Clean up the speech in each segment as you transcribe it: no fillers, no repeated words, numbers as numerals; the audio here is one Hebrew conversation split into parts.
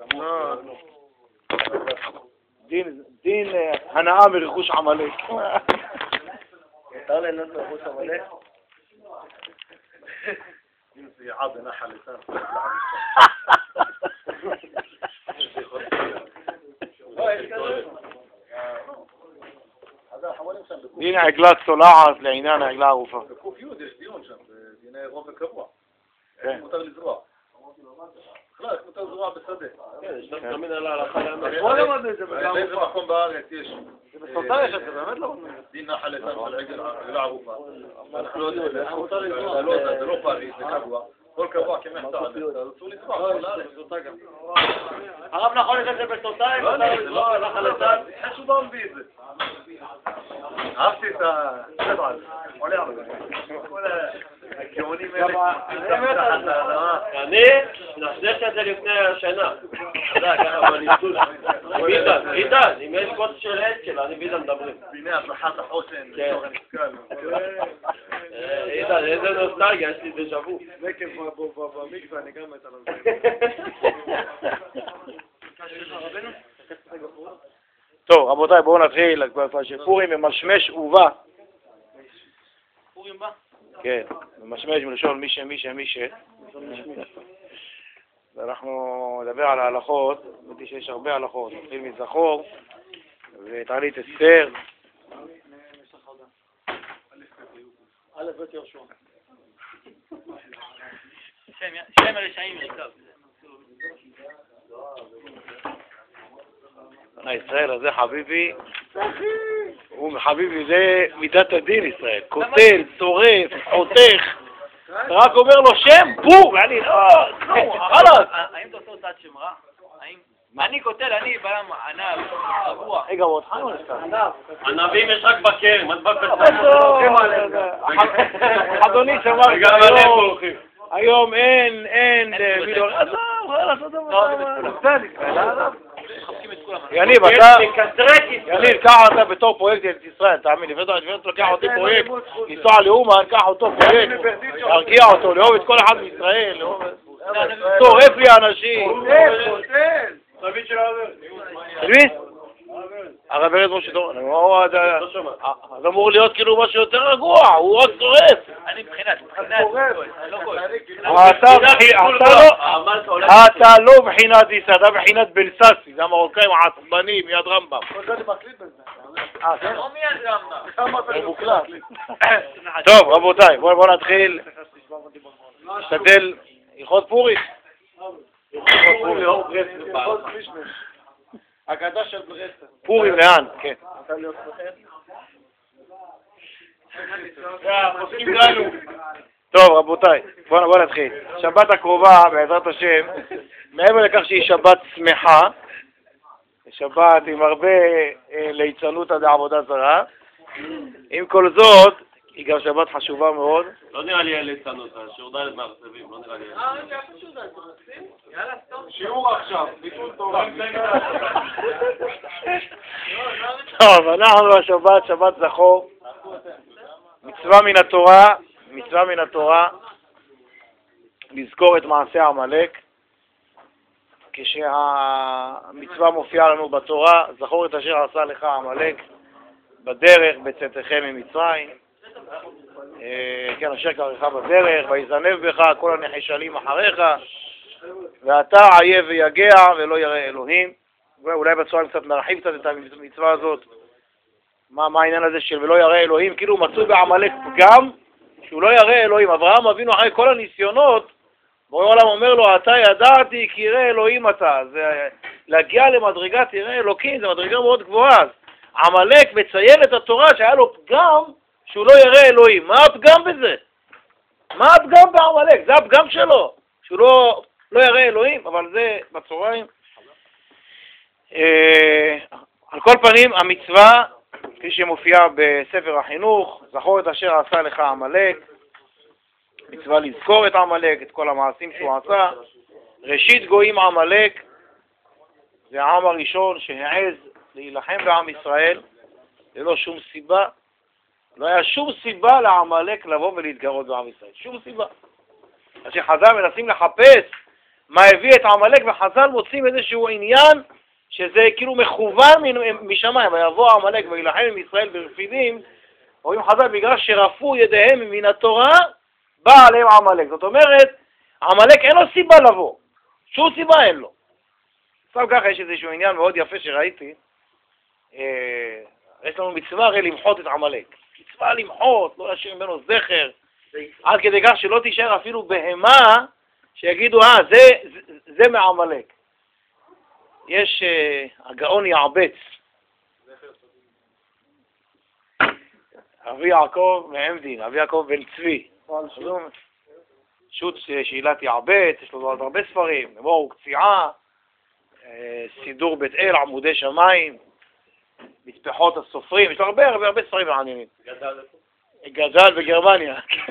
דין הנאה מרכוש עמלק. מותר ליהנות מרכוש עמלק? אם זה יעד נחל לסן. דין העגלה צולעת לעניין העגלה ערופה. בקוף יוד יש דיון שם, זה דיני רוב וקבוע. כן. מותר לזרוע. בכלל, מותר לזרוע בשדה. כן, יש תמיד על ההלכה לאמר. באיזה מקום בארץ יש? בסוטה יש את זה, באמת לא. דין נחל לסן של עגלה ערופה. אנחנו לא יודעים, זה לא פריז, זה קבוע. כל קבוע כמחצה, אז אסור לזרוע. הרב נכון יש את זה בסוטה? לא, נחל לסן, חשוב לא מביא את זה. אהבתי את הסבע הזה, עולה הרבה. כל הגאונים האלה. אני נחזק את זה לפני השנה. אתה יודע, ככה בניסות. עידן, אם יש כוס של עץ שלה, אני ועידן מדברים. ביני הצלחת החוסן, תוכן נזכר. עידן, איזה נוסטלגיה, יש לי דז'ה וו. נקב במקווה, אני גם מת על זה. טוב, רבותיי, בואו נתחיל, שפורים ממשמש ובא. פורים בא? כן, ממשמש מלשון מי ש. ואנחנו נדבר על ההלכות, אמרתי שיש הרבה הלכות, נתחיל מזכור, ותעלית אסתר. א' ב' יהושע. שם הרשעים יקב. ישראל הזה חביבי, חביבי זה מידת הדין ישראל, קוטל, שורף, חותך, אתה רק אומר לו שם, פור, אני לא, חלאס. האם אתה עושה הוצאת שם רע? אני קוטל, אני בלם ענב, שבוע. רגע, עוד חנו נפתח. ענבים יש רק בקר, מדבק אדוני שמר, היום אין, עזוב, יניב, קח אותה בתור פרויקט את ישראל, תאמין לי, לפני לוקח אותי פרויקט, לנסוע לאומן, קח אותו פרויקט, להרגיע אותו, לאהוב את כל אחד מישראל, שורף לי אנשים. תמיד של העבר. תלמיד? הרב ארז משה דור, אז אמור להיות כאילו משהו יותר רגוע, הוא רק שורף. אני מבחינת, לא כועס. אתה לא מבחינת איסא, אתה מבחינת בלססי, זה המרוקאים העצבנים, מיד רמב"ם. לא מיד רמב"ם. טוב, רבותיי, בואו נתחיל. נשתדל, הלכות פורים. אגדה של ברסלב. פורים לאן? כן. טוב רבותיי, בואו נתחיל. שבת הקרובה בעזרת השם, מעבר לכך שהיא שבת שמחה, שבת עם הרבה ליצנות עד עבודה זרה, עם כל זאת היא גם שבת חשובה מאוד. לא נראה לי ליצנות, שיעור ד' מהרצבים, לא נראה לי. שיעור עכשיו, ביטול תורה. טוב, אנחנו השבת, שבת זכור, מצווה מן התורה, לזכור את מעשה עמלק. כשהמצווה מופיעה לנו בתורה, זכור את אשר עשה לך עמלק בדרך בצאתכם ממצרים. כן, אשר קרלך בדרך, ויזנב בך כל הנחשלים אחריך, ואתה עייף ויגע ולא ירא אלוהים. ואולי בצורה קצת נרחיב קצת את המצווה הזאת, מה העניין הזה של ולא ירא אלוהים, כאילו מצאו בעמלק פגם שהוא לא ירא אלוהים. אברהם אבינו אחרי כל הניסיונות, בורא עולם אומר לו, אתה ידעתי כי ירא אלוהים אתה. זה להגיע למדרגת ירא אלוקים, זה מדרגה מאוד גבוהה. עמלק מציין את התורה שהיה לו פגם שהוא לא ירא אלוהים. מה הפגם בזה? מה הפגם בעמלק? זה הפגם שלו, שהוא לא ירא אלוהים, אבל זה בצהריים. על כל פנים, המצווה, כפי שמופיעה בספר החינוך, זכור את אשר עשה לך עמלק, מצווה לזכור את עמלק, את כל המעשים שהוא עשה. ראשית גויים עמלק, זה העם הראשון שהעז להילחם בעם ישראל, ללא שום סיבה. לא היה שום סיבה לעמלק לבוא ולהתגרות בעם ישראל, שום סיבה. אז שחז"ל מנסים לחפש מה הביא את עמלק, וחז"ל מוצאים איזשהו עניין שזה כאילו מכוון משמיים, ויבוא עמלק וילחם עם ישראל ברפידים, רואים חז"ל בגלל שרפו ידיהם מן התורה, בא עליהם עמלק. זאת אומרת, עמלק אין לו סיבה לבוא, שום סיבה אין לו. סתם ככה יש איזשהו עניין מאוד יפה שראיתי, יש לנו מצווה הרי למחות את עמלק. מצווה למחות, לא להשאיר ממנו זכר, עד כדי כך שלא תישאר אפילו בהמה שיגידו, זה מעמלק. יש הגאון יעבץ, אבי יעקב מעמדין, אבי יעקב בן צבי, שו"ת שאלת יעבץ, יש לו עוד הרבה ספרים, מור וקציעה, סידור בית אל, עמודי שמיים, מטפחות הסופרים, יש לו הרבה ספרים מעניינים. גדל בגרמניה.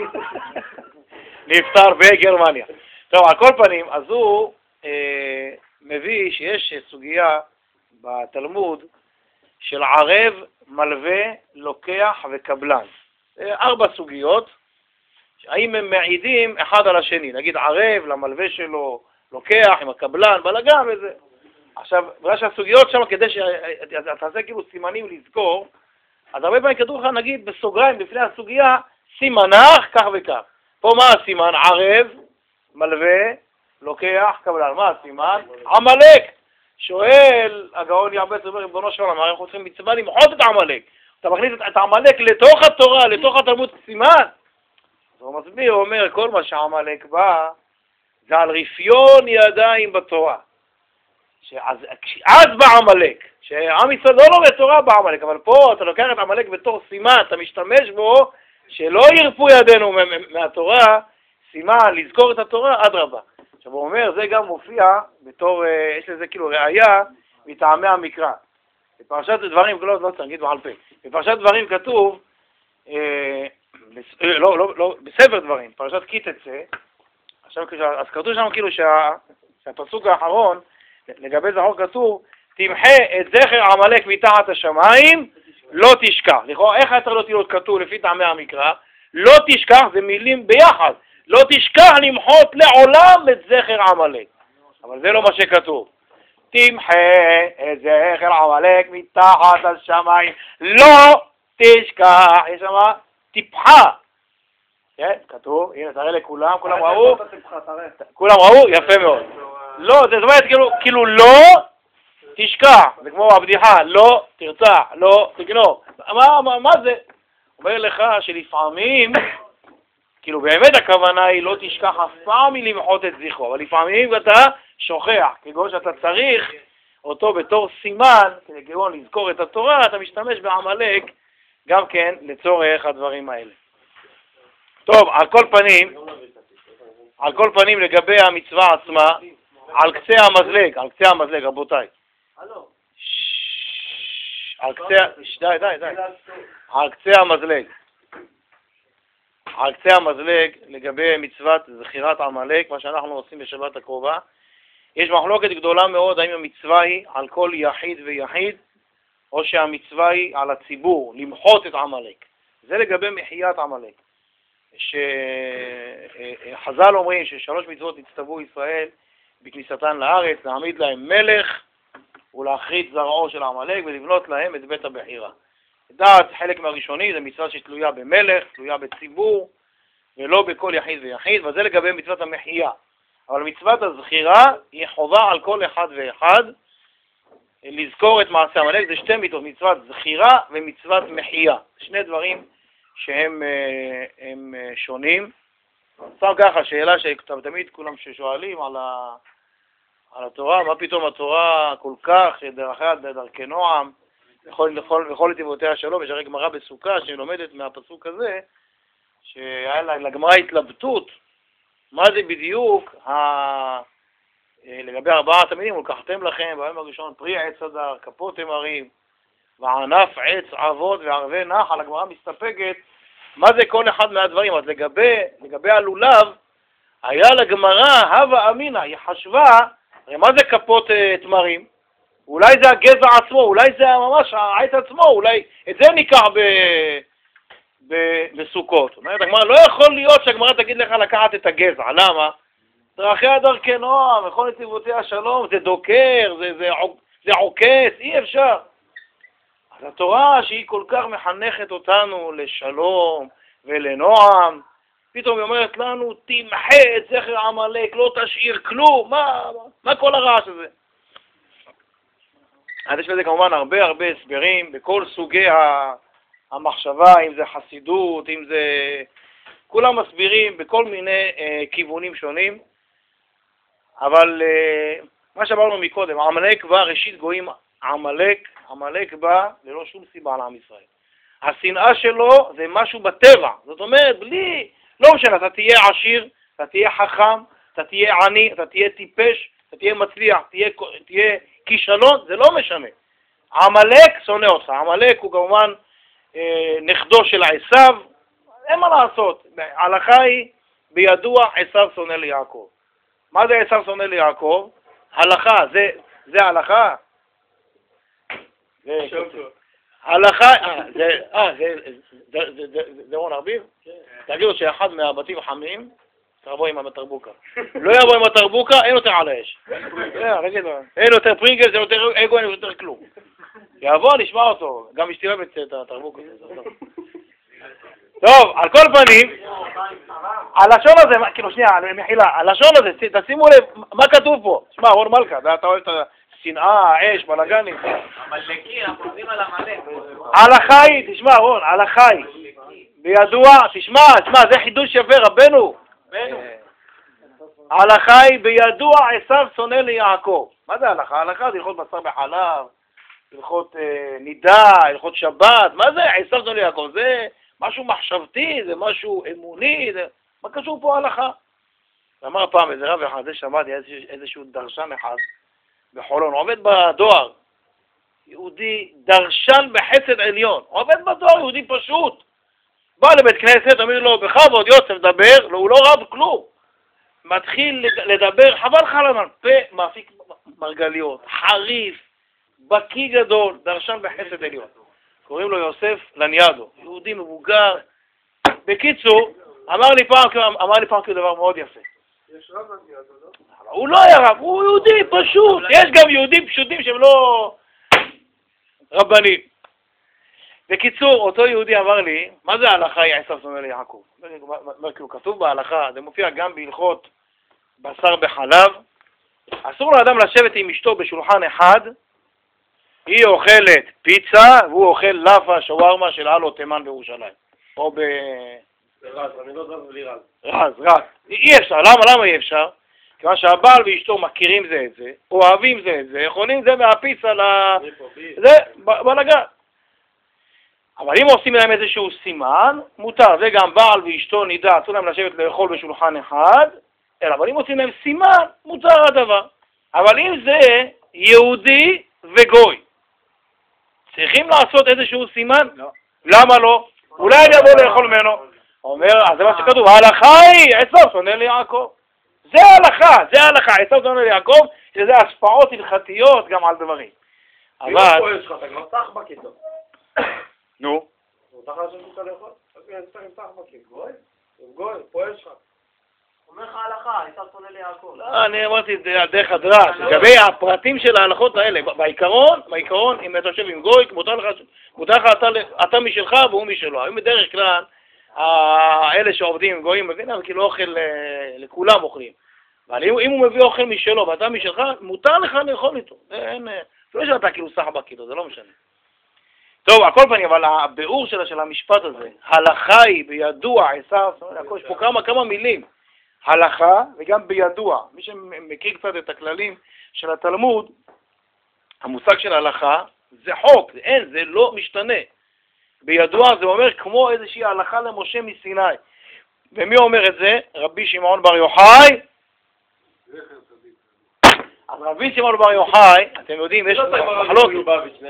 נפטר בגרמניה. טוב, על כל פנים, אז הוא מביא שיש סוגיה בתלמוד של ערב, מלווה, לוקח וקבלן. 4 סוגיות, האם הם מעידים אחד על השני. נגיד ערב למלווה שלו, לוקח עם הקבלן, בלגן וזה. עכשיו, בגלל שהסוגיות שם, כדי שאתה תעשה כאילו סימנים לזכור, אז הרבה פעמים כתוב לך, נגיד, בסוגריים, לפני הסוגיה, סימנך, כך וכך. פה מה הסימן? ערב, מלווה, לוקח, קבלן. מה הסימן? עמלק. שואל, הגאון יעבץ, אומר, ריבונו של עולם, אנחנו צריכים מצווה למחות את עמלק. אתה מכניס את עמלק לתוך התורה, לתוך התלמוד סימן. אז הוא מסביר, הוא אומר, כל מה שעמלק בא, זה על רפיון ידיים בתורה. אז בא עמלק, שעם ישראל לא לומד תורה בעמלק, אבל פה אתה לוקח את עמלק בתור סימן, אתה משתמש בו, שלא ירפו ידינו מהתורה, סימן, לזכור את התורה, אדרבה. עכשיו הוא אומר, זה גם מופיע בתור, יש לזה כאילו ראייה מטעמי המקרא. בפרשת דברים, לא צריך להגיד בעל פה, בפרשת דברים כתוב, בספר דברים, פרשת כי תצא, אז כתוב שם כאילו שהפסוק האחרון, לגבי זכור כתוב, תמחה את זכר עמלק מתחת השמיים, לא תשכח. לכאורה, איך צריך להיות כתוב לפי טעמי המקרא? לא תשכח, זה מילים ביחד. לא תשכח למחות לעולם את זכר עמלק. אבל זה לא מה שכתוב. תמחה את זכר עמלק מתחת השמיים, לא תשכח. יש שם טיפחה. כן, כתוב, הנה תראה לכולם, כולם ראו? כולם ראו? יפה מאוד. לא, זה זאת אומרת כאילו לא תשכח, זה כמו הבדיחה, לא תרצח, לא תגנוב. מה זה? אומר לך שלפעמים, כאילו באמת הכוונה היא לא תשכח אף פעם מלמחות את זכרו, אבל לפעמים אתה שוכח, כגון שאתה צריך אותו בתור סימן, כגון לזכור את התורה, אתה משתמש בעמלק גם כן לצורך הדברים האלה. טוב, על כל פנים לגבי המצווה עצמה, על קצה המזלג, רבותיי. על קצה המזלג, לגבי מצוות זכירת עמלק, מה שאנחנו עושים בשבת הקרובה, יש מחלוקת גדולה מאוד, האם המצווה היא על כל יחיד ויחיד, או שהמצווה היא על הציבור, למחות את עמלק. זה לגבי מחיית עמלק. שחז"ל אומרים ש3 מצוות נצטוו ישראל בכניסתן לארץ, להעמיד להם מלך ולהכרית זרעו של עמלק ולבנות להם את בית הבחירה. דעת חלק מהראשונים זה מצווה שתלויה במלך, תלויה בציבור ולא בכל יחיד ויחיד, וזה לגבי מצוות המחייה. אבל מצוות הזכירה היא חובה על כל אחד ואחד לזכור את מעשה עמלק. זה 2 מצוות, מצוות זכירה ומצוות מחייה. 2 דברים שהם שונים. סתם ככה, שאלה שתמיד כולם ששואלים על התורה, מה פתאום התורה כל כך, שדרכיה דרכי נועם, וכל נתיבותיה שלום. יש הרי גמרא בסוכה שלומדת מהפסוק הזה, שהיה לגמרא התלבטות, מה זה בדיוק לגבי 4 תלמידים, ולקחתם לכם ביום הראשון פרי עץ הדר, כפות תמרים, וענף עץ עבוד וערבי נחל. הגמרא מסתפקת מה זה כל אחד מהדברים. אז לגבי הלולב, היה לגמרא הווה אמינא, היא חשבה, הרי מה זה כפות תמרים? אולי זה הגזע עצמו, אולי זה ממש העץ עצמו, אולי את זה ניקח בסוכות. זאת אומרת, הגמרא לא יכול להיות שהגמרא תגיד לך לקחת את הגזע. למה? דרכיה דרכי נועם, וכל נתיבותיה שלום, זה דוקר, זה עוקץ, אי אפשר. אז התורה שהיא כל כך מחנכת אותנו לשלום ולנועם, פתאום היא אומרת לנו, תמחה את זכר עמלק, לא תשאיר כלום, מה כל הרעש הזה? אז יש לזה כמובן הרבה הסברים, בכל סוגי המחשבה, אם זה חסידות, אם זה... כולם מסבירים בכל מיני כיוונים שונים, אבל מה שאמרנו מקודם, עמלק בא, ראשית גויים עמלק בא ללא שום סיבה לעם ישראל. השנאה שלו זה משהו בטבע, זאת אומרת, לא משנה, אתה תהיה עשיר, אתה תהיה חכם, אתה תהיה עני, אתה תהיה טיפש, אתה תהיה מצליח, תהיה כישלון, זה לא משנה. עמלק שונא אותך, עמלק הוא כמובן נכדו של עשיו, אין מה לעשות, ההלכה היא בידוע עשיו שונא ליעקב. מה זה עשיו שונא ליעקב? הלכה, זה ההלכה? הלכה, זה רון ארביב? תגידו שאחד מהבתים החמים, תבוא עם התרבוקה. לא יבוא עם התרבוקה, אין יותר על האש. אין יותר פרינגל, אין יותר אגו, אין יותר כלום. יבוא, נשמע אותו. גם אשתי אוהבת את התרבוקה. טוב, על כל פנים, הלשון הזה, כאילו שנייה, מחילה, הלשון הזה, תשימו לב, מה כתוב פה? שמע, רון מלכה, אתה אוהב את השנאה, האש, בלגנים. המלכי, אנחנו עובדים על המלך. הלכה היא, תשמע רון, הלכה היא, בידוע, תשמע, זה חידוש יפה, רבנו. ההלכה היא בידוע עשיו שונא ליעקב. מה זה הלכה? הלכה זה הלכות בשר בחלב, הלכות נידה, הלכות שבת, מה זה עשיו שונא ליעקב? זה משהו מחשבתי, זה משהו אמוני, מה קשור פה הלכה? אמר פעם איזה רב אחד, זה שמעתי איזשהו דרשן אחד בחולון, עובד בדואר, יהודי דרשן בחסד עליון, עובד בדואר, יהודי פשוט, בא לבית כנסת, אומר לו, בכבוד יוסף דבר, הוא לא רב כלום, מתחיל לדבר, חבל לך לנו, פה מאפיק מרגליות, חריף, בקי גדול, דרשן בחסד עליון. קוראים לו יוסף לניאדו, יהודי מבוגר. בקיצור, אמר לי פעם כאילו דבר מאוד יפה. יש רב לניאדו, לא? הוא לא היה רב, הוא יהודי פשוט. יש גם יהודים פשוטים שהם לא רבנים. בקיצור, אותו יהודי אמר לי, מה זה ההלכה היא עשיו שונא ליעקב? כאילו כתוב בהלכה, זה מופיע גם בהלכות בשר בחלב. אסור לאדם לשבת עם אשתו בשולחן אחד, היא אוכלת פיצה, והוא אוכל לאפה, שווארמה של אלו תימן בירושלים. או רז, אני לא רז בלי רז. רז. אי אפשר. למה אי אפשר? כיוון שהבעל ואשתו מכירים זה את זה, אוהבים זה את זה, יכולים זה מהפיצה זה בלגן. אבל אם עושים להם איזשהו סימן, מותר. זה גם בעל ואשתו נידע, אסור להם לשבת לאכול בשולחן אחד, אלא אבל אם עושים להם סימן, מותר הדבר. אבל אם זה יהודי וגוי, צריכים לעשות איזשהו סימן? לא. למה לא? אולי אני אבוא לאכול ממנו. אומר, אז זה מה שכתוב, ההלכה היא עשיו שונא ליעקב. זה ההלכה, עשיו שונא ליעקב, שזה השפעות הלכתיות גם על דברים. אבל... פה יש לך, אתה כבר תחבק איתו. נו? הוא תחת שלך לאכול? אני צריך עם תחבקים, גוי, פה יש לך. אומר לך ההלכה, עשיו שונא ליעקב. אני אמרתי את זה דרך הדרש, לגבי הפרטים של ההלכות האלה. בעיקרון, אם אתה יושב עם גוי, מותר לך אתה משלך והוא משלו. היום בדרך כלל, האלה שעובדים עם גויים, מבינים, כאילו אוכל, לכולם אוכלים. אבל אם הוא מביא אוכל משלו ואתה משלך, מותר לך לאכול איתו. זה לא שאתה כאילו סחבק איתו, זה לא משנה. טוב, הכל פנים, אבל הביאור של המשפט הזה, הלכה היא בידוע, עשיו, יש פה כמה מילים. הלכה וגם בידוע. מי שמכיר קצת את הכללים של התלמוד, המושג של הלכה זה חוק, זה לא משתנה. בידוע זה אומר כמו איזושהי הלכה למשה מסיני. ומי אומר את זה? רבי שמעון בר יוחאי. אז רבי שמעון בר יוחאי, אתם יודעים, יש מחלוקת.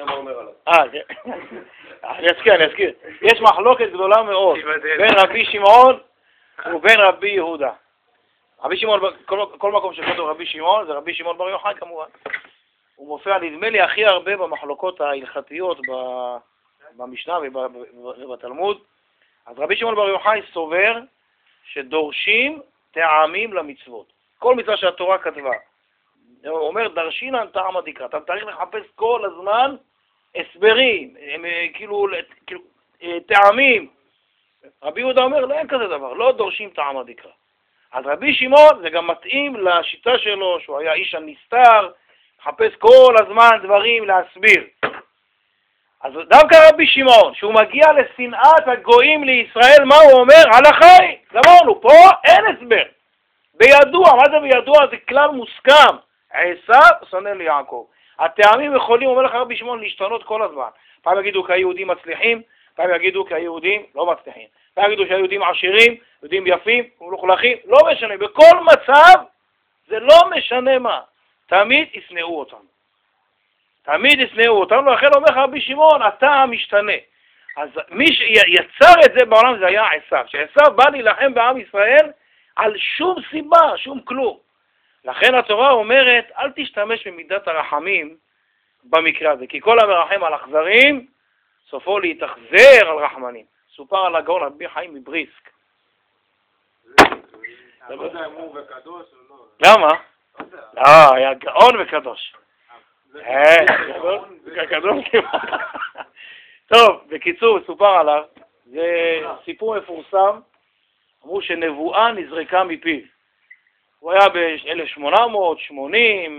אני אזכיר. יש מחלוקת גדולה מאוד בין רבי שמעון ובין רבי יהודה. רבי שמעון, כל מקום שכתוב רבי שמעון, זה רבי שמעון בר יוחאי כמובן. הוא מופיע, נדמה לי, הכי הרבה במחלוקות ההלכתיות במשנה ובתלמוד. אז רבי שמעון בר יוחאי סובר שדורשים טעמים למצוות. כל מצווה שהתורה כתבה. הוא אומר, דרשינן טעמא דקרא. אתה צריך לחפש כל הזמן הסברים, כאילו טעמים. רבי יהודה אומר, לא אין כזה דבר, לא דורשים טעמא דקרא. אז רבי שמעון זה גם מתאים לשיטה שלו, שהוא היה איש הנסתר, מחפש כל הזמן דברים להסביר. אז דווקא רבי שמעון, שהוא מגיע לשנאת הגויים לישראל, מה הוא אומר? הלכה היא. אמרנו, פה אין הסבר. בידוע, מה זה בידוע? זה כלל מוסכם. עשיו שונא ליעקב. הטעמים יכולים, אומר לך רבי שמעון, להשתנות כל הזמן. פעם יגידו כי היהודים מצליחים, פעם יגידו כי היהודים לא מצליחים. פעם יגידו שהיהודים עשירים, יהודים יפים, מלוכלכים, לא משנה. בכל מצב זה לא משנה מה. תמיד ישנאו אותם. תמיד ישנאו אותם, לכן אומר לך רבי שמעון, אתה משתנה. אז מי שיצר את זה בעולם זה היה עשיו. שעשיו בא להילחם בעם ישראל על שום סיבה, שום כלום. לכן התורה אומרת, אל תשתמש במידת הרחמים במקרה הזה, כי כל המרחם על אכזרים, סופו להתאכזר על רחמנים. סופר על הגאון רבי חיים מבריסק. לא יודע אם הוא וקדוש או לא. למה? היה גאון וקדוש. גדול כמעט. טוב, בקיצור, סופר עליו, זה סיפור מפורסם, אמרו שנבואה נזרקה מפיו. הוא היה ב-1880,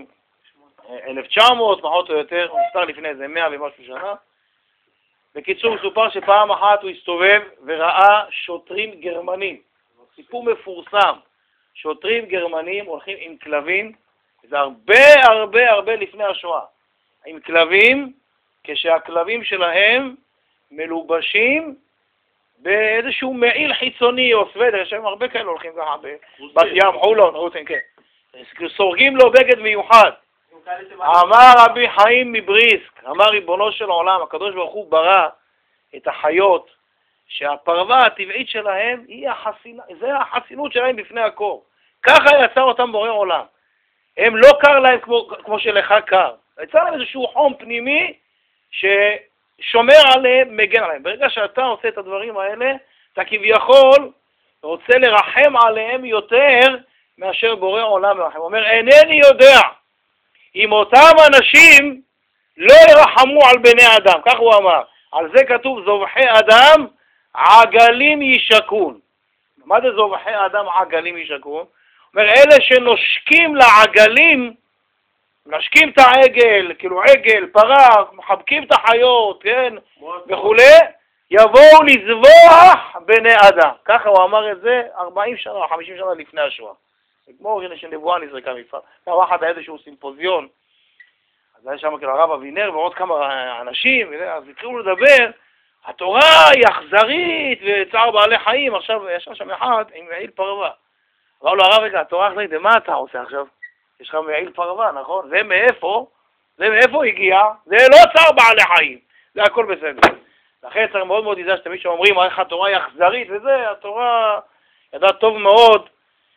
1900, פחות או יותר, הוא נפטר לפני איזה 100 ומשהו שנה. בקיצור, סופר שפעם אחת הוא הסתובב וראה שוטרים גרמנים. סיפור מפורסם, שוטרים גרמנים הולכים עם כלבים, זה הרבה לפני השואה, עם כלבים, כשהכלבים שלהם מלובשים באיזשהו מעיל חיצוני או סוודר, יש להם הרבה כאלה הולכים ככה בבת ים, חולון, רוצים, כן. סורגים לו בגד מיוחד. אמר רבי חיים מבריסק, אמר ריבונו של עולם, הקדוש ברוך הוא ברא את החיות, שהפרווה הטבעית שלהם זה החסינות שלהם בפני הקור. ככה יצר אותם בורא עולם. הם לא קר להם כמו שלך קר. יצא להם איזשהו חום פנימי ששומר עליהם, מגן עליהם. ברגע שאתה עושה את הדברים האלה, אתה כביכול רוצה לרחם עליהם יותר מאשר בורא עולם מרחם. הוא אומר, אינני יודע אם אותם אנשים לא ירחמו על בני אדם. כך הוא אמר. על זה כתוב, זובחי אדם עגלים ישקון. מה זה זובחי אדם עגלים ישקון? אומר, אלה שנושקים לעגלים, נשקים את העגל, כאילו עגל, פרה, מחבקים את החיות, כן, וכולי, יבואו לזבוח בני אדם. ככה הוא אמר את זה 40 שנה, 50 שנה לפני השואה. כמו שנבואה נזרקה מפעם. פעם אחת היה איזשהו סימפוזיון, אז היה שם כאילו הרב אבינר ועוד כמה אנשים, אז התחילו לדבר, התורה היא אכזרית וצער בעלי חיים, עכשיו ישב שם אחד עם מעיל פרווה. אמר לו הרב, רגע, התורה אכזרית, מה אתה עושה עכשיו? יש לך מעיל פרווה, נכון? זה מאיפה הגיע? זה לא צער בעלי חיים, זה הכל בסדר. לכן צריך מאוד מאוד לדעת שתמיד שאומרים איך התורה היא אכזרית וזה, התורה ידעה טוב מאוד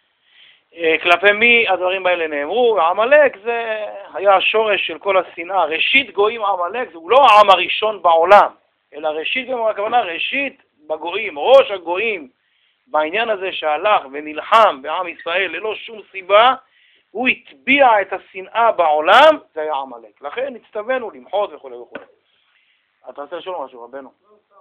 כלפי מי הדברים האלה נאמרו. עמלק זה היה השורש של כל השנאה. ראשית גויים עמלק, זה לא העם הראשון בעולם, אלא ראשית גויים, הכוונה ראשית בגויים, ראש הגויים בעניין הזה שהלך ונלחם בעם ישראל ללא שום סיבה, הוא הטביע את השנאה בעולם, זה היה עמלק. לכן נצטווינו למחות וכו' וכו'. אתה רוצה לשאול משהו, רבנו?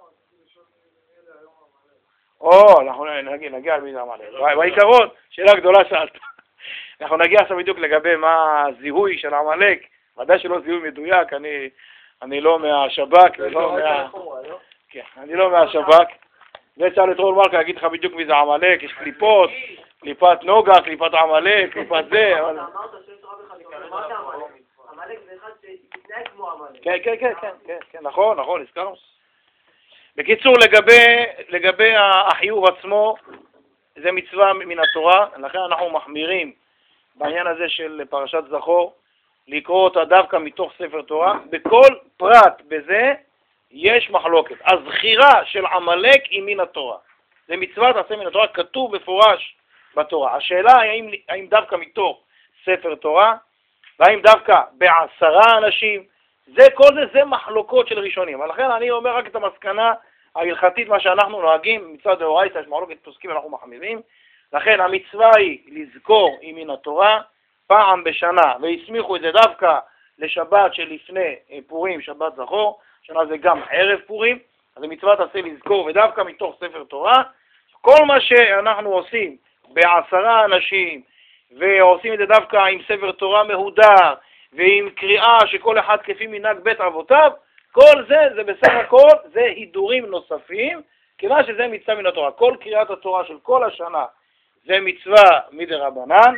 אנחנו נגיע על מי זה עמלק. בעיקרון, שאלה גדולה שאלת. אנחנו נגיע עכשיו בדיוק לגבי מה הזיהוי של עמלק. ודאי שלא זיהוי מדויק, אני לא מהשב"כ, אני לא מהשב"כ. וצריך לתרול מלכה, להגיד לך בדיוק מי זה עמלק, יש קליפות, קליפת נוגה, קליפת עמלק, קליפת זה. אמרת שיש רב אחד, עמלק זה אחד שהתנהג כמו עמלק. כן, נכון, הזכרנו. בקיצור, לגבי החיוב עצמו, זה מצווה מן התורה, לכן אנחנו מחמירים בעניין הזה של פרשת זכור, לקרוא אותה דווקא מתוך ספר תורה. בכל פרט בזה יש מחלוקת. הזכירה של עמלק היא מן התורה. זה מצוות עשה מן התורה, כתוב בפורש בתורה. השאלה היא האם דווקא מתוך ספר תורה, והאם דווקא ב10 אנשים, זה מחלוקות של ראשונים. לכן אני אומר רק את המסקנה ההלכתית, מה שאנחנו נוהגים מצד דאורייתא, יש מחלוקת פוסקים, אנחנו מחמירים. לכן המצווה היא לזכור עם מן התורה פעם בשנה, והסמיכו את זה דווקא לשבת שלפני פורים, שבת זכור, שנה זה גם ערב פורים, אז המצווה תעשה לזכור, ודווקא מתוך ספר תורה, כל מה שאנחנו עושים ב10 אנשים, ועושים את זה דווקא עם ספר תורה מהודר, ועם קריאה שכל אחד כפי מנהג בית אבותיו, כל זה בסך הכל, זה הידורים נוספים, כיוון שזה מצווה מן התורה. כל קריאת התורה של כל השנה, זה מצווה מדרבנן.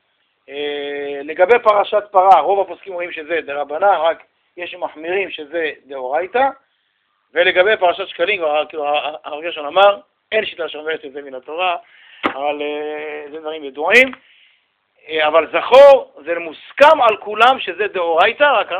לגבי פרשת פרה, רוב הפוסקים רואים שזה דרבנן, רק יש מחמירים שזה דאורייתא, ולגבי פרשת שקלים, הרב גרשון אמר, אין שיטה שאומרת את זה מן התורה, אבל זה דברים ידועים. אבל זכור, זה מוסכם על כולם שזה דאורייתא, רק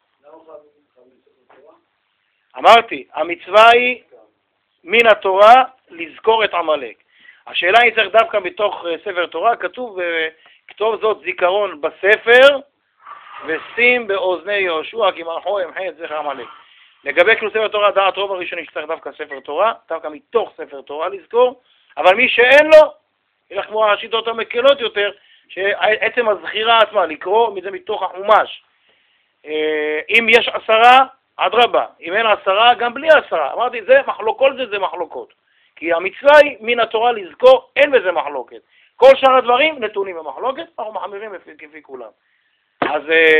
אמרתי, המצווה היא מן התורה לזכור את עמלק. השאלה היא צריך דווקא בתוך ספר תורה, כתוב, כתוב זאת זיכרון בספר, ושים באוזני יהושע כי מלכו ימחה את זכר עמלק. לגבי כאילו ספר תורה, דעת רוב הראשונים שצריך דווקא ספר תורה, דווקא מתוך ספר תורה לזכור, אבל מי שאין לו, ילך כמו השיטות המקלות יותר, שעצם הזכירה עצמה, לקרוא מזה מתוך החומש. אם יש 10, אדרבה, אם אין 10, גם בלי 10. אמרתי, זה מחלוקות, כל זה מחלוקות. כי המצווה היא מן התורה לזכור, אין בזה מחלוקת. כל שאר הדברים נתונים במחלוקת, אנחנו מחמירים כפי כולם. אז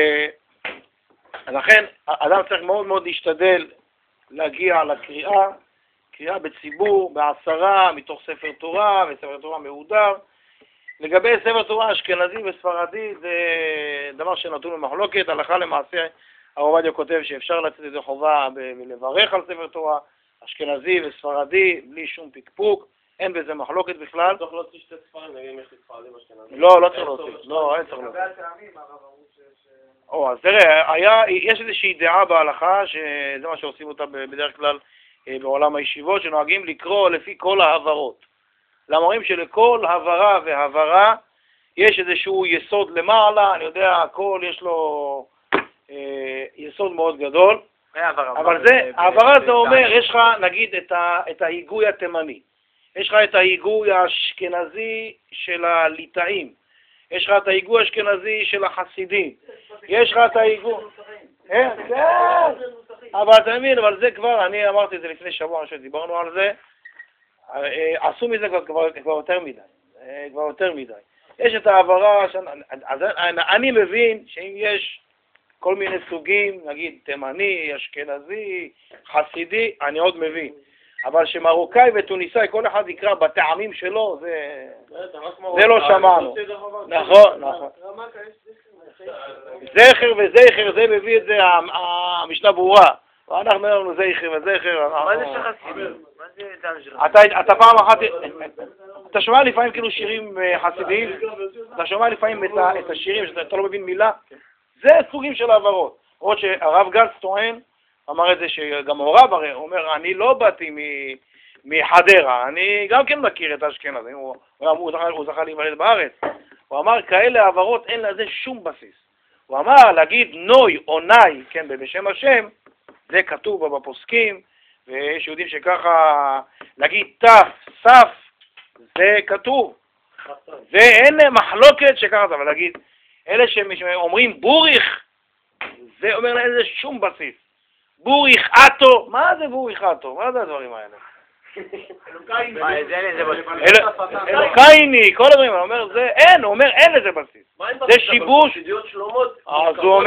לכן, אדם צריך מאוד מאוד להשתדל להגיע לקריאה, קריאה בציבור, ב10, מתוך ספר תורה, וספר תורה מהודר. לגבי ספר תורה אשכנזי וספרדי, זה דבר שנתון במחלוקת. הלכה למעשה, הרב עובדיה כותב שאפשר לצאת את זה חובה ולברך על ספר תורה, אשכנזי וספרדי, בלי שום פקפוק, אין בזה מחלוקת בכלל. צריך להוציא 2 ספרים, אם יש לי ספרדים אשכנזים. לא צריך להוציא, לא, אין צריך להוציא. אז תראה, יש איזושהי דעה בהלכה, שזה מה שעושים אותה בדרך כלל בעולם הישיבות, שנוהגים לקרוא לפי כל העברות. למורים שלכל הברה והברה יש איזשהו יסוד למעלה, אני יודע, הכל יש לו יסוד מאוד גדול, אבל זה, העברה זה אומר, יש לך נגיד את ההיגוי התימני, יש לך את ההיגוי האשכנזי של הליטאים, יש לך את ההיגוי האשכנזי של החסידים, יש לך את ההיגוי... כן, אבל אתה מבין, אבל זה כבר, אני אמרתי את זה לפני שבוע שדיברנו על זה, עשו מזה כבר יותר מדי, יש את העברה, אני מבין שאם יש כל מיני סוגים, נגיד תימני, אשכנזי, חסידי, אני עוד מבין. אבל שמרוקאי וטוניסאי, כל אחד יקרא בטעמים שלו, זה לא שמענו. נכון. זכר וזכר, זה מביא את זה המשנה ברורה. ואנחנו אמרנו זכר וזכר. מה זה שחסידים? אתה פעם אחת, אתה שומע לפעמים כאילו שירים חסידיים, אתה שומע לפעמים את השירים שאתה לא מבין מילה, זה סוגים של העברות. עוד שהרב גלץ טוען, אמר את זה שגם הוריו הרי, הוא אומר, אני לא באתי מחדרה, אני גם כן מכיר את האשכנזים, הוא זכה להיוולד בארץ. הוא אמר, כאלה העברות אין לזה שום בסיס. הוא אמר, להגיד נוי או נאי, כן, בשם השם, זה כתוב בפוסקים, ויש יהודים שככה, להגיד תף, סף, זה כתוב. זה אין מחלוקת שככה, אבל להגיד, אלה שאומרים בוריך, זה אומר להם איזה שום בסיס. בוריך אטו, מה זה בוריך אטו? מה זה הדברים האלה? אלוקייני, כל הדברים, הוא אומר, זה אין, הוא אומר, אין לזה בסיס. זה שיבוש. אז הוא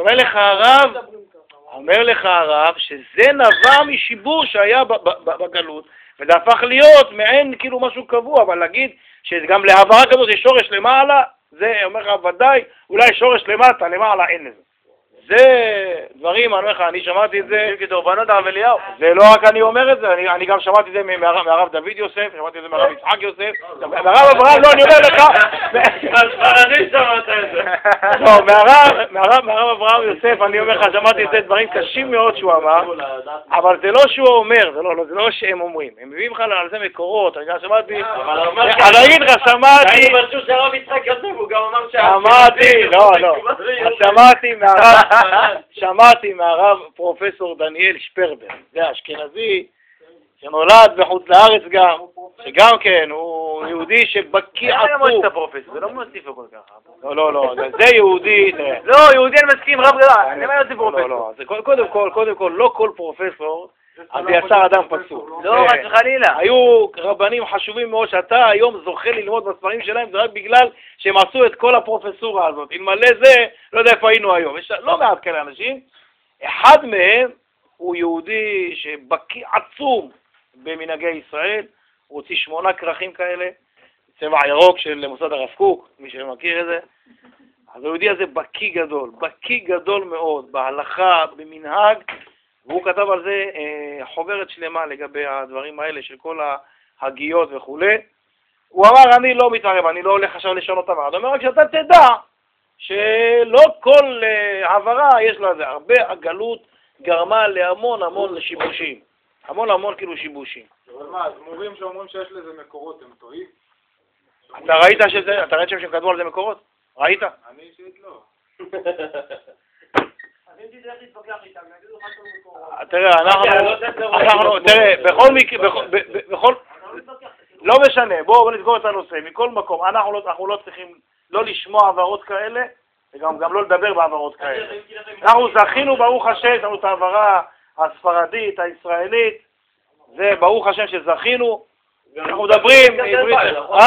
אומר לך הרב, שזה נבע משיבוש שהיה בגלות, וזה הפך להיות מעין כאילו משהו קבוע, אבל להגיד שגם להעברה כזאת יש שורש למעלה, זה אומר לך ודאי, אולי שורש למטה, למעלה אין לזה. זה דברים, אני אומר לך, אני שמעתי את זה, כדורבנות הרב אליהו. זה לא רק אני אומר את זה, אני גם שמעתי את זה מהרב דוד יוסף, שמעתי את זה מהרב יצחק יוסף, מהרב אברהם, לא, אני אומר לך, אני שמעת את זה. לא, מהרב אברהם יוסף, אני אומר לך, שמעתי את זה דברים קשים מאוד שהוא אמר, אבל זה לא שהוא אומר, זה לא שהם אומרים, הם מביאים לך על זה מקורות, אני גם שמעתי, אז אני אגיד לך, שמעתי, אני משהו שהרב יצחק יוסף, הוא גם אמר שמעתי מהרב פרופסור דניאל שפרבר, זה אשכנזי, שנולד בחוץ לארץ גם, שגם כן, הוא יהודי שבקיא עצום. זה לא מוסיף כל כך. לא, זה יהודי. לא, יהודי אני מסכים, רב גדולה, אני אומר את זה פרופסור. לא, קודם כל, לא כל פרופסור, אז יצר אדם פסול. לא, חס וחלילה. היו רבנים חשובים מאוד שאתה היום זוכה ללמוד בספרים שלהם, זה רק בגלל שהם עשו את כל הפרופסורה הזאת. אלמלא זה, לא יודע איפה היינו היום. יש לא מעט כאלה אנשים. אחד מהם הוא יהודי שבקיא עצום במנהגי ישראל, הוא הוציא 8 כרכים כאלה, צבע ירוק של מוסד הרב קוק, מי שמכיר את זה. אז היהודי הזה בקיא גדול מאוד, בהלכה, במנהג, והוא כתב על זה חוברת שלמה לגבי הדברים האלה של כל ההגיות וכו'. הוא אמר, אני לא מתערב, אני לא הולך עכשיו לשנות דבר. אני אומר רק שאתה תדע שלא כל העברה יש לה זה. הרבה הגלות גרמה להמון שיבושים. המון כאילו שיבושים. אבל מה, אז מורים שאומרים שיש לזה מקורות הם טועים? אתה ראית שהם כתבו על זה מקורות? ראית? אני אישית לא. תראה, תראה, בכל מקרה, לא משנה, בואו נסגור את הנושא, מכל מקום, אנחנו לא צריכים לא לשמוע עברות כאלה, וגם לא לדבר בעברות כאלה. אנחנו זכינו, ברוך השם, יש לנו את העברה הספרדית, הישראלית, זה ברוך השם שזכינו, אנחנו מדברים עברית,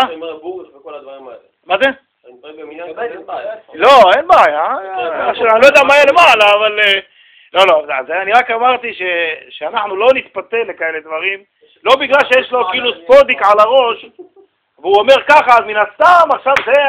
מה זה? לא, אין בעיה, אני לא יודע מה יהיה למעלה, אבל לא, אני רק אמרתי שאנחנו לא נתפתה לכאלה דברים, לא בגלל שיש לו כאילו ספודיק על הראש, והוא אומר ככה, אז מן הסתם, עכשיו זה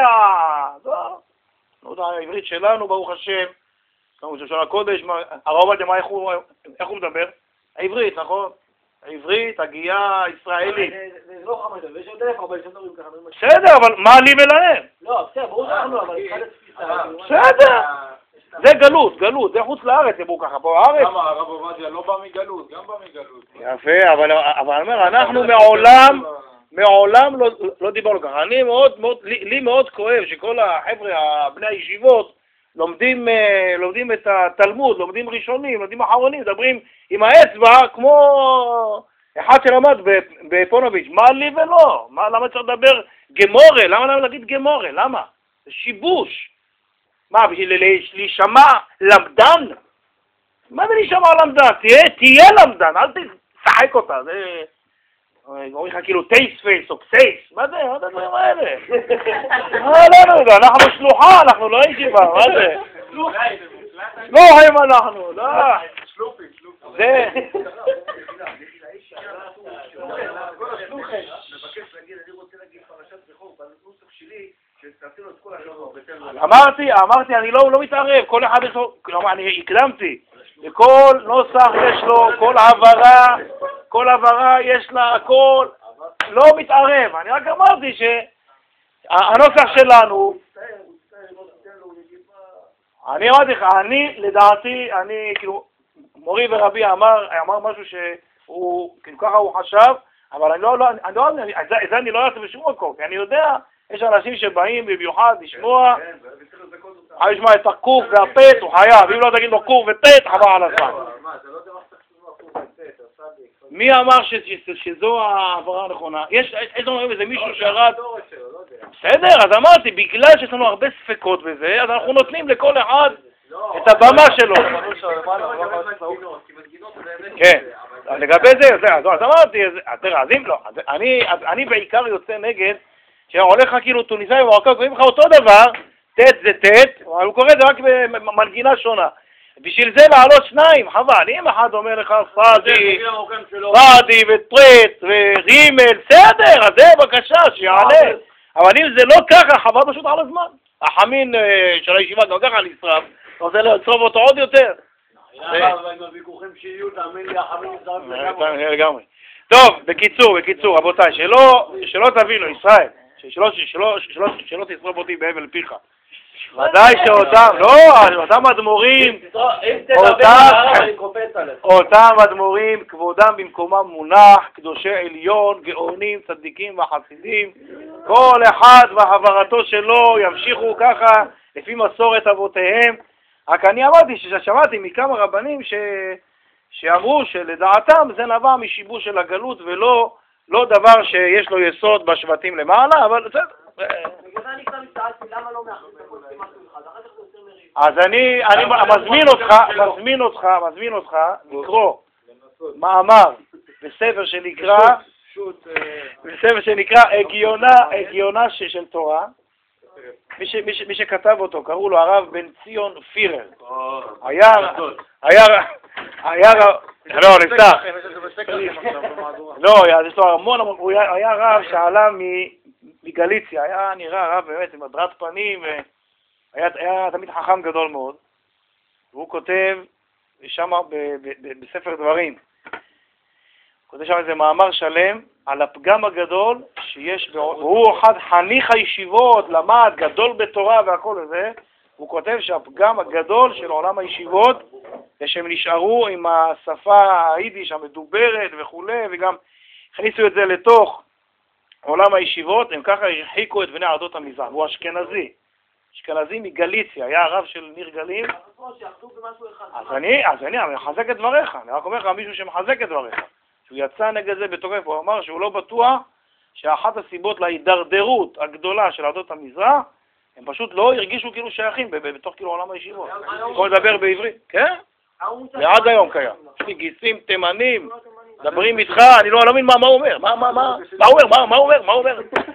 העברית שלנו, ברוך השם, כמו ששון הקודש, הרב עובדיה, איך הוא מדבר? העברית, נכון? העברית, הגייה הישראלית. זה לא חמש, ויש עוד 1,000 שמדברים ככה. בסדר, אבל מה לי ולהם? לא, בסדר, ברור שאנחנו, אבל אחד התפיסה. בסדר, זה גלות, זה חוץ לארץ, זה ככה, פה הארץ. למה, הרב עובדיה לא בא מגלות, גם בא מגלות. יפה, אבל אני אומר, אנחנו מעולם לא דיברנו ככה. לי מאוד כואב שכל החבר'ה, בני הישיבות, לומדים את התלמוד, לומדים ראשונים, לומדים אחרונים, מדברים עם האצבע כמו אחד שלמד בפונוביץ'. מה לי ולא? למה צריך לדבר גמורה? למה להגיד גמורה? למה? זה שיבוש. מה, בשביל להישמע למדן? מה זה להישמע למדן? תהיה למדן, אל תשחק אותה. זה... אומרים לך כאילו טייס פייס או פסייס, מה זה? מה זה הדברים האלה? לא יודע, אנחנו שלוחה, אנחנו לא ישיבה, מה זה? שלוחים אנחנו, לא. שלופים. זה... מבקש להגיד, אני רוצה להגיד פרשת זכור, בנוסח שלי, שתעשינו את כל השבוע. אמרתי, אני לא מתערב, כל אחד יש לו, כלומר, אני הקדמתי, לכל נוסח יש לו, כל העברה יש לה הכל, לא מתערב. אני רק אמרתי שהנוסח שלנו, אני אמרתי לך, לדעתי, כאילו, מורי ורבי אמר משהו שהוא, כאילו ככה הוא חשב, אבל זה אני לא יודעת בשום מקום, כי אני יודע, יש אנשים שבאים במיוחד לשמוע, לשמוע את הקוף והפט, הוא חייב, אם לא תגיד לו קוף ופט, חבל על הזמן. מי אמר שזו העברה הנכונה? יש לנו איזה מישהו שירד... בסדר, אז אמרתי, בגלל שיש לנו הרבה ספקות בזה, אז אנחנו נותנים לכל אחד את הבמה שלו. כן, לגבי זה, אז אמרתי, תראה, אז אם לא, אני בעיקר יוצא נגד, שהולך כאילו טוניסאי ומרוקאי, קוראים לך אותו דבר, טט זה טט, אבל הוא קורא את זה רק במנגינה שונה. בשביל זה לעלות שניים, חבל, אם אחד אומר לך פאדי וטרט ורימל, בסדר, אז זה בבקשה, שיעלה. אבל אם זה לא ככה, חבל פשוט על הזמן. החמין של הישיבה גם ככה נשרף, אתה רוצה לצרוף אותו עוד יותר. עם הוויכוחים שיהיו, תאמין לי, החמין נשרף לגמרי. טוב, בקיצור, רבותיי, שלא תבינו, ישראל, שלא תשרוף אותי בהבל פיך. ודאי אותם אדמו"רים, כבודם במקומם מונח, קדושי עליון, גאונים, צדיקים וחסידים, כל אחד והעברתו שלו ימשיכו ככה לפי מסורת אבותיהם. רק אני אמרתי ששמעתי מכמה רבנים שאמרו שלדעתם זה נבע משיבוש של הגלות ולא לא דבר שיש לו יסוד בשבטים למעלה, אבל בסדר. בגלל זה אני קצת מסתעצתי, למה לא מאחרים את הכל משהו אחד? אחר כך זה יותר מריב. אז אני מזמין אותך לקרוא מאמר בספר שנקרא הגיונה של תורה. מי שכתב אותו, קראו לו הרב בן ציון פירר. יש לו המון, הוא היה רב שעלה מגליציה, היה נראה רב באמת עם הדרת פנים, היה תמיד חכם גדול מאוד. והוא כותב שם בספר דברים, כותב שם איזה מאמר שלם על הפגם הגדול שיש, והוא אחד חניך הישיבות, למד, גדול בתורה והכל הזה. הוא כותב שהפגם הגדול של עולם הישיבות זה שהם נשארו עם השפה היידיש המדוברת וכו', וגם הכניסו את זה לתוך עולם הישיבות, הם ככה הרחיקו את בני עדות המזרח. הוא אשכנזי מגליציה, היה הרב של ניר גלים. אז אני מחזק את דבריך, אני רק אומר לך מישהו שמחזק את דבריך. שהוא יצא נגד זה בתוקף, הוא אמר שהוא לא בטוח שאחת הסיבות להידרדרות הגדולה של עדות המזרח, הם פשוט לא הרגישו כאילו שייכים בתוך כאילו עולם הישיבות. יכול לדבר בעברית, כן? ועד היום קיים. יש לי גיסים תימנים, מדברים איתך, אני לא מבין מה הוא אומר. מה הוא אומר?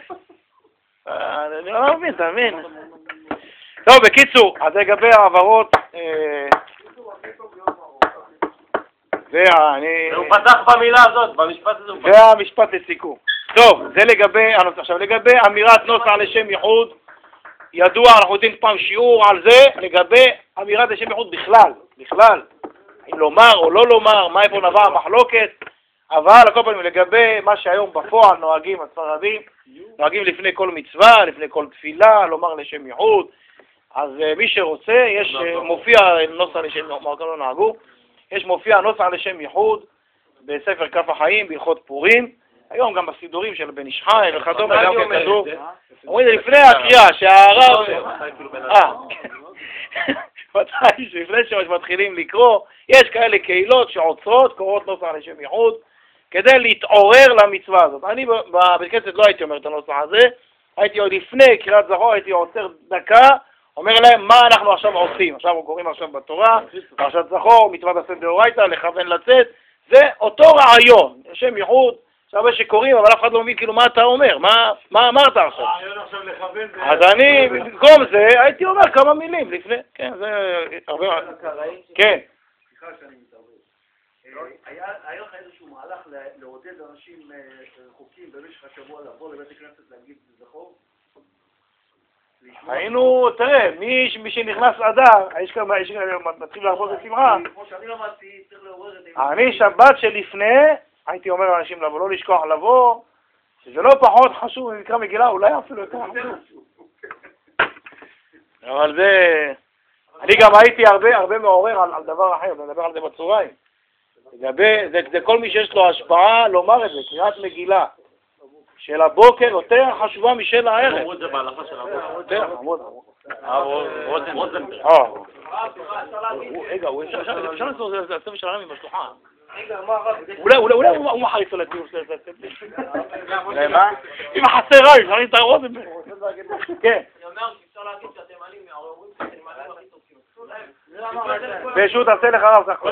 אני לא מבין, אתה מבין? טוב, בקיצור, אז לגבי העברות, הוא פתח במילה הזאת, במשפט הזה. זה המשפט לסיכום. טוב, זה לגבי הנושא. עכשיו, לגבי אמירת נוסח לשם ייחוד, ידוע, אנחנו יודעים פעם שיעור על זה, לגבי אמירת לשם ייחוד בכלל, אם לומר או לא לומר, מה איפה נבע המחלוקת, אבל על כל פנים, לגבי מה שהיום בפועל נוהגים הספרדים, נוהגים לפני כל מצווה, לפני כל תפילה, לומר לשם ייחוד. אז מי שרוצה, יש מופיע נוסח לשם ייחוד, לא נהגו, מופיע נוסח לשם ייחוד בספר כף החיים, בהלכות פורים, היום גם בסידורים של בן איש חי וכדומה, גם כתוב. אומרים לפני הקריאה שהרב, לפני שמתחילים לקרוא, יש כאלה קהילות שעוצרות, קוראות נוסח לשם ייחוד, כדי להתעורר למצווה הזאת. אני בבית כנסת לא הייתי אומר את הנוסח הזה, הייתי עוד לפני קריאת זכור, הייתי עוצר דקה, אומר להם מה אנחנו עכשיו עושים. עכשיו קוראים עכשיו בתורה, פרשת זכור, מצוות עשה דאורייתא, לכוון לצאת, זה אותו רעיון, לשם ייחוד, הרבה שקוראים, אבל אף אחד לא מבין כאילו מה אתה אומר, מה אמרת עכשיו? אז אני, במקום זה, הייתי אומר כמה מילים לפני, כן, זה הרבה... כן. סליחה שאני מתערב. היה לך איזשהו מהלך לעודד אנשים רחוקים במשך השבוע לבוא לבית הכנסת להגיד זכור? היינו, תראה, מי שנכנס אדר, יש כאלה מתחיל לעבוד בשמחה. כמו שאני למדתי, צריך לעורר את זה. אני שבת שלפני, הייתי אומר לאנשים לבוא, לא לשכוח לבוא, שזה לא פחות חשוב, אם נקרא מגילה, אולי אפילו יותר חשוב. אבל זה... אני גם הייתי הרבה מעורר על דבר אחר, נדבר על זה בצהריים. זה כל מי שיש לו השפעה לומר את זה, קריאת מגילה. של הבוקר יותר חשובה משל הערב. אמרו את זה בהלכה של הבוקר. רוזנברג. רגע, אפשר לעשות את זה הספר של הרב עם השלוחה. אולי הוא מחר יצא לטיור של זה. מה? אם החסר רב, אפשר להגיד את הרוזנברג. כן. אני אומר שאפשר להגיד שהתימנים מעוררים את התימנים הכי טובים. פשוט עשה לך רב כך.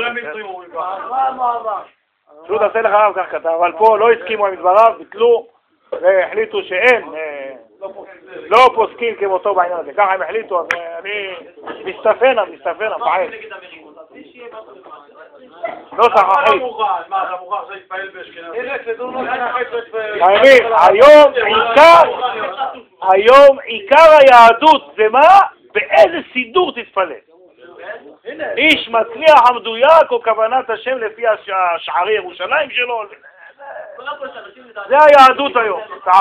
פשוט עשה לך רב כך כתב, אבל פה לא הסכימו עם דבריו, ביטלו והחליטו שאין, לא פוסקים כמותו בעניין הזה. ככה הם החליטו, אז אני מסתפן, פעם. נוסח אחי. מה, אתה מוכרח להתפעל באשכנזי? היום עיקר היהדות זה מה? באיזה סידור תתפלל. איש מצליח המדויק או כוונת השם לפי שערי ירושלים שלו. זה היהדות היום,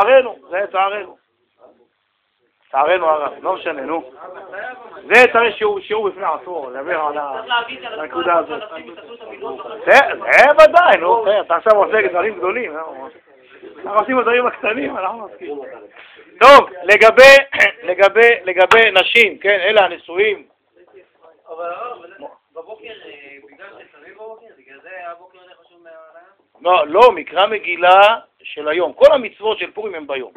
צערנו הרב, לא משנה, נו. זה צריך שיעור בפני עצמו, לדבר על הנקודה הזאת. זה ודאי, נו, אתה עכשיו עושה דברים גדולים, אנחנו עושים את הדברים הקטנים, אנחנו מסכים. טוב, לגבי נשים, כן, אלה הנשואים. אבל בבוקר, בגלל שצריך בבוקר, בגלל זה הבוקר יותר חשוב מהלילה? לא, מקרא מגילה של היום. כל המצוות של פורים הם ביום.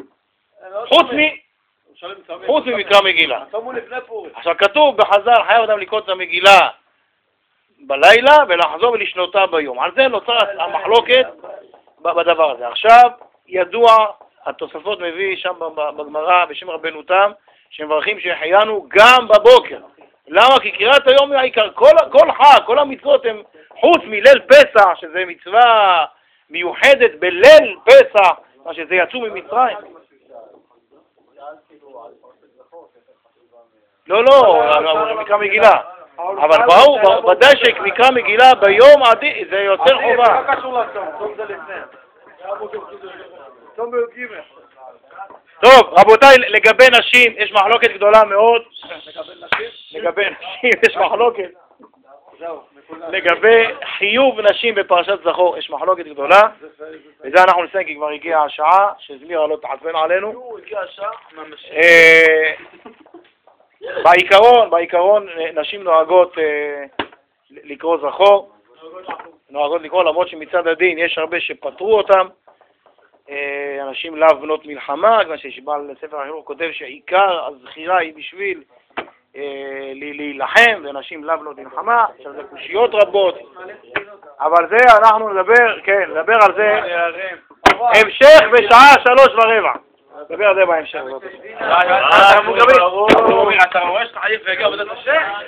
חוץ ממקרא מגילה. עכשיו כתוב בחז"ל, חייב אדם לקרוא את המגילה בלילה ולחזור ולשנותה ביום. על זה נוצרת המחלוקת בדבר הזה. עכשיו ידוע, התוספות מביא שם בגמרא בשם רבנו תם, שמברכים שהחיינו גם בבוקר. למה? כי קריאת היום היא העיקר. כל חג, כל המצוות הם חוץ מליל פסח, שזה מצווה מיוחדת בליל פסח, מה שזה יצאו ממצרים. לא, מקרא מגילה. אבל ברור, ודאי שמקרא מגילה ביום עדי, זה יותר חובה. לא קשור לצום, צום זה לפני. צום בי"ג. טוב, רבותיי, לגבי נשים יש מחלוקת גדולה מאוד. לגבי נשים יש מחלוקת. לגבי חיוב נשים בפרשת זכור יש מחלוקת גדולה. וזה אנחנו נסיים כי כבר הגיעה השעה, שזמירה לא תחצבן עלינו. בעיקרון נשים נוהגות לקרוא זכור. נוהגות לקרוא למרות שמצד הדין יש הרבה שפטרו אותם. אנשים לאו בנות מלחמה, כמו שבעל ספר החינוך כותב שעיקר הזכירה היא בשביל להילחם, ואנשים לאו בנות מלחמה, עכשיו זה קושיות רבות, אבל זה אנחנו נדבר על זה המשך בשעה 3:15. נדבר על זה בהמשך. אתה רואה שאתה עייף והגיע עבודת השם?